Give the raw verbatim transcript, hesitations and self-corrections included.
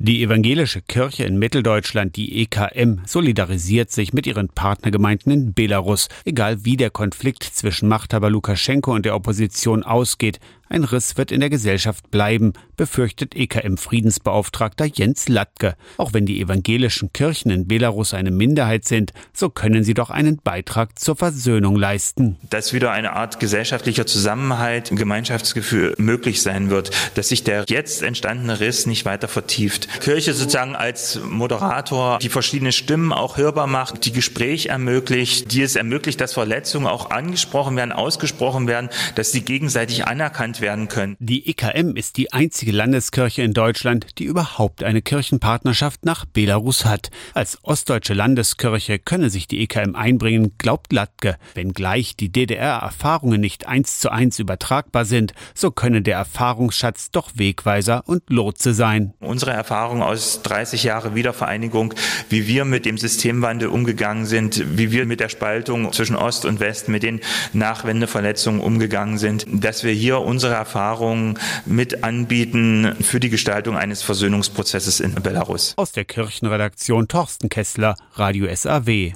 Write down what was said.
Die evangelische Kirche in Mitteldeutschland, die E K M, solidarisiert sich mit ihren Partnergemeinden in Belarus, egal wie der Konflikt zwischen Machthaber Lukaschenko und der Opposition ausgeht. Ein Riss wird in der Gesellschaft bleiben, befürchtet E K M-Friedensbeauftragter Jens Latke. Auch wenn die evangelischen Kirchen in Belarus eine Minderheit sind, so können sie doch einen Beitrag zur Versöhnung leisten. Dass wieder eine Art gesellschaftlicher Zusammenhalt, Gemeinschaftsgefühl möglich sein wird, dass sich der jetzt entstandene Riss nicht weiter vertieft. Kirche sozusagen als Moderator, die verschiedene Stimmen auch hörbar macht, die Gespräch ermöglicht, die es ermöglicht, dass Verletzungen auch angesprochen werden, ausgesprochen werden, dass sie gegenseitig anerkannt werden können. Die E K M ist die einzige Landeskirche in Deutschland, die überhaupt eine Kirchenpartnerschaft nach Belarus hat. Als ostdeutsche Landeskirche könne sich die E K M einbringen, glaubt Latke. Wenngleich die D D R-Erfahrungen nicht eins zu eins übertragbar sind, so könne der Erfahrungsschatz doch Wegweiser und Lotse sein. Unsere Erfahrung aus dreißig Jahren Wiedervereinigung, wie wir mit dem Systemwandel umgegangen sind, wie wir mit der Spaltung zwischen Ost und West, mit den Nachwendeverletzungen umgegangen sind, dass wir hier unsere Erfahrungen mit anbieten für die Gestaltung eines Versöhnungsprozesses in Belarus. Aus der Kirchenredaktion Thorsten Kessler, Radio S A W.